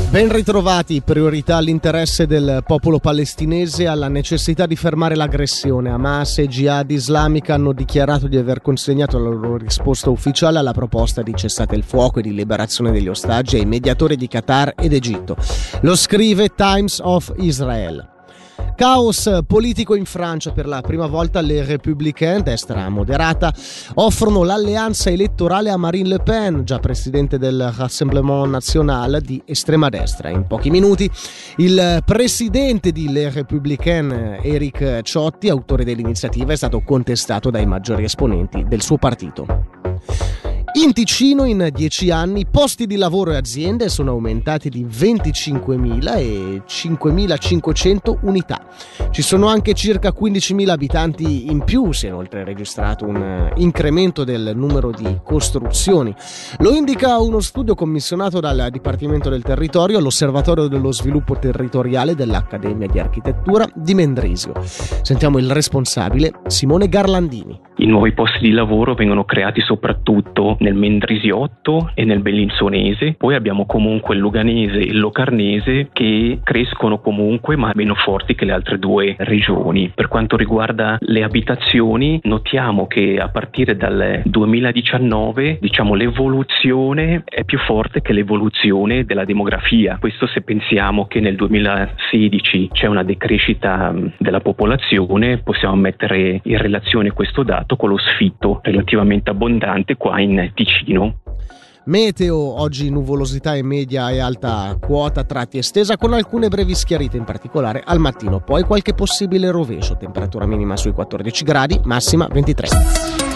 Ben ritrovati. Priorità all'interesse del popolo palestinese, alla necessità di fermare l'aggressione. Hamas e Jihad Islamica hanno dichiarato di aver consegnato la loro risposta ufficiale alla proposta di cessate il fuoco e di liberazione degli ostaggi ai mediatori di Qatar ed Egitto. Lo scrive Times of Israel. Caos politico in Francia. Per la prima volta les Républicains, destra moderata, offrono l'alleanza elettorale a Marine Le Pen, già presidente del Rassemblement National di estrema destra. In pochi minuti il presidente di Les Républicains, Éric Ciotti, autore dell'iniziativa, è stato contestato dai maggiori esponenti del suo partito. In Ticino in 10 anni posti di lavoro e aziende sono aumentati di 25.000 e 5.500 unità. Ci sono anche circa 15.000 abitanti in più, si è inoltre registrato un incremento del numero di costruzioni. Lo indica uno studio commissionato dal Dipartimento del Territorio all'Osservatorio dello Sviluppo Territoriale dell'Accademia di Architettura di Mendrisio. Sentiamo il responsabile, Simone Garlandini. I nuovi posti di lavoro vengono creati soprattutto nel Mendrisiotto e nel Bellinzonese. Poi abbiamo comunque il Luganese e il Locarnese che crescono comunque, ma meno forti che le altre due regioni. Per quanto riguarda le abitazioni, notiamo che a partire dal 2019 l'evoluzione è più forte che l'evoluzione della demografia. Questo se pensiamo che nel 2016 c'è una decrescita della popolazione, possiamo mettere in relazione questo dato con lo sfitto relativamente abbondante qua in Ticino. Meteo, oggi nuvolosità in media e alta quota, tratti estesa con alcune brevi schiarite, in particolare al mattino, poi qualche possibile rovescio, temperatura minima sui 14 gradi, massima 23.